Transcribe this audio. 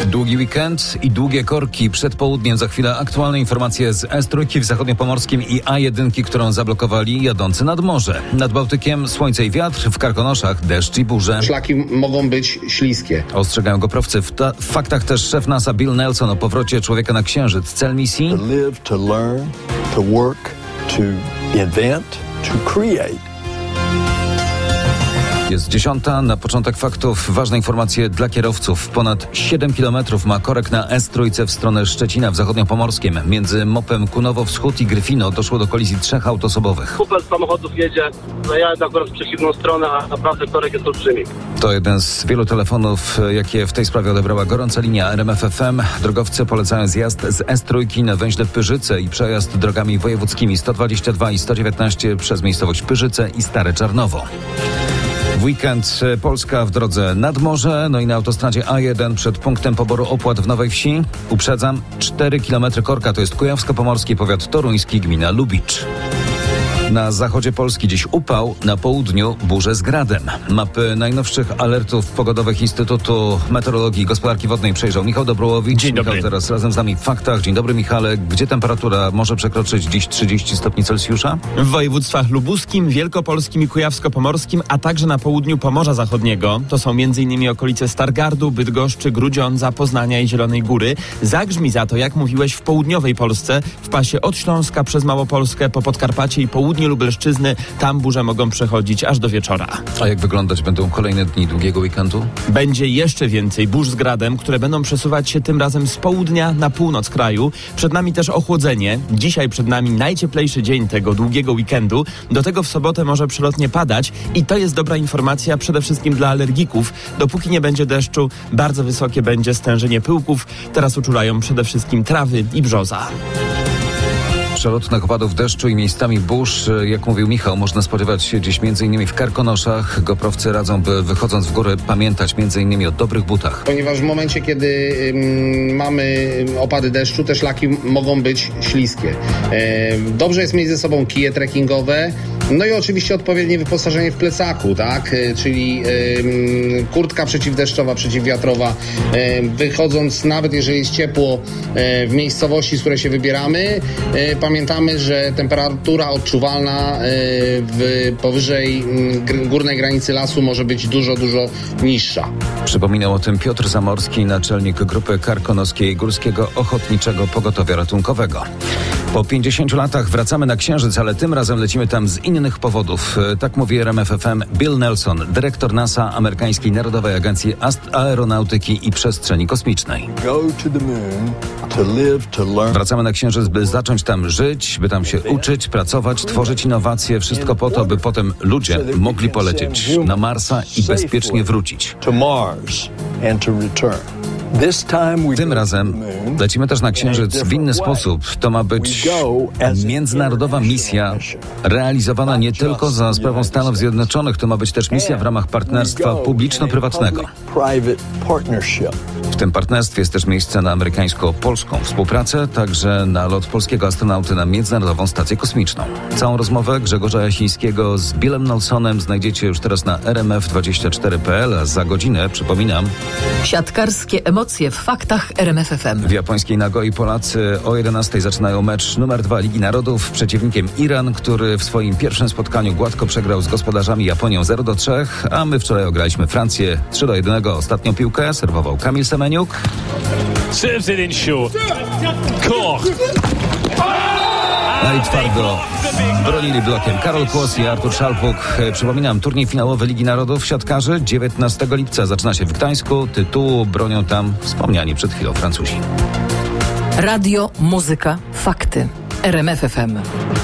Długi weekend i długie korki przed południem. Za chwilę aktualne informacje z S3 w zachodniopomorskim i A1, którą zablokowali jadący nad morze. Nad Bałtykiem słońce i wiatr, w Karkonoszach deszcz i burze. Szlaki mogą być śliskie. Ostrzegają goprawcy. W faktach też szef NASA Bill Nelson o powrocie człowieka na Księżyc. Cel misji? To live, to learn, to work, to invent, to create. Jest 10. Na początek faktów ważne informacje dla kierowców. Ponad 7 km ma korek na S3 w stronę Szczecina w zachodniopomorskim. Między Mopem Kunowo-Wschód i Gryfino doszło do kolizji 3 autosobowych. Kupę samochodów jedzie, ja jadę akurat w przeciwną stronę, a naprawdę korek jest olbrzymi. To jeden z wielu telefonów, jakie w tej sprawie odebrała gorąca linia RMF FM. Drogowcy polecają zjazd z S3 na węźle Pyrzyce i przejazd drogami wojewódzkimi 122 i 119 przez miejscowość Pyrzyce i Stare Czarnowo. W weekend Polska w drodze nad morze, no i na autostradzie A1 przed punktem poboru opłat w Nowej Wsi. Uprzedzam, 4 km korka, to jest Kujawsko-Pomorski, powiat toruński, gmina Lubicz. Na zachodzie Polski dziś upał, na południu burze z gradem. Mapy najnowszych alertów pogodowych Instytutu Meteorologii i Gospodarki Wodnej przejrzał Michał Dobrołowicz. Dzień dobry. Michał teraz razem z nami w faktach. Dzień dobry, Michale. Gdzie temperatura może przekroczyć dziś 30 stopni Celsjusza? W województwach lubuskim, wielkopolskim i kujawsko-pomorskim, a także na południu Pomorza Zachodniego. To są m.in. okolice Stargardu, Bydgoszczy, Grudziądza, Poznania i Zielonej Góry. Zagrzmi za to, jak mówiłeś, w południowej Polsce, w pasie od Śląska przez Małopolskę po Podkarpacie i południe Lubelszczyzny. Tam burze mogą przechodzić aż do wieczora. A jak wyglądać będą kolejne dni długiego weekendu? Będzie jeszcze więcej burz z gradem, które będą przesuwać się tym razem z południa na północ kraju. Przed nami też ochłodzenie. Dzisiaj przed nami najcieplejszy dzień tego długiego weekendu. Do tego w sobotę może przelotnie padać i to jest dobra informacja przede wszystkim dla alergików. Dopóki nie będzie deszczu, bardzo wysokie będzie stężenie pyłków. Teraz uczulają przede wszystkim trawy i brzoza. Przelotnych opadów deszczu i miejscami burz, jak mówił Michał, można spodziewać się dziś m.in. w Karkonoszach. Goprawcy radzą, by wychodząc w górę pamiętać m.in. o dobrych butach. Ponieważ w momencie, kiedy mamy opady deszczu, te szlaki mogą być śliskie. Dobrze jest mieć ze sobą kije trekkingowe, no i oczywiście odpowiednie wyposażenie w plecaku, tak? Czyli kurtka przeciwdeszczowa, przeciwwiatrowa. Wychodząc, nawet jeżeli jest ciepło w miejscowości, z której się wybieramy, pamiętamy, że temperatura odczuwalna powyżej górnej granicy lasu może być dużo niższa. Przypominał o tym Piotr Zamorski, naczelnik grupy karkonoskiej Górskiego Ochotniczego Pogotowia Ratunkowego. Po 50 latach wracamy na Księżyc, ale tym razem lecimy tam z innych powodów. Tak mówi RMF FM Bill Nelson, dyrektor NASA, amerykańskiej Narodowej Agencji Aeronautyki i Przestrzeni Kosmicznej. Wracamy na Księżyc, by zacząć tam żyć, by tam się uczyć, pracować, tworzyć innowacje. Wszystko po to, by potem ludzie mogli polecieć na Marsa i bezpiecznie wrócić. Tym razem lecimy też na Księżyc w inny sposób. To ma być międzynarodowa misja realizowana nie tylko za sprawą Stanów Zjednoczonych. To ma być też misja w ramach partnerstwa publiczno-prywatnego. W tym partnerstwie jest też miejsce na amerykańsko-polską współpracę, także na lot polskiego astronauty na Międzynarodową Stację Kosmiczną. Całą rozmowę Grzegorza Jasińskiego z Billem Nelsonem znajdziecie już teraz na rmf24.pl, a za godzinę, przypominam, siatkarskie emocje w faktach RMF FM. W japońskiej Nagoi Polacy o 11 zaczynają mecz numer 2 Ligi Narodów. Przeciwnikiem Iran, który w swoim pierwszym spotkaniu gładko przegrał z gospodarzami Japonią 0-3, a my wczoraj ograliśmy Francję 3-1. Ostatnią piłkę serwował Kamil Semeniuk. Serves it in short. Koch. No i twardo bronili blokiem Karol Kłos i Artur Szalpuk. Przypominam, turniej finałowy Ligi Narodów siatkarzy 19 lipca zaczyna się w Gdańsku. Tytułu bronią tam wspomniani przed chwilą Francuzi. Radio, muzyka, fakty. RMF FM.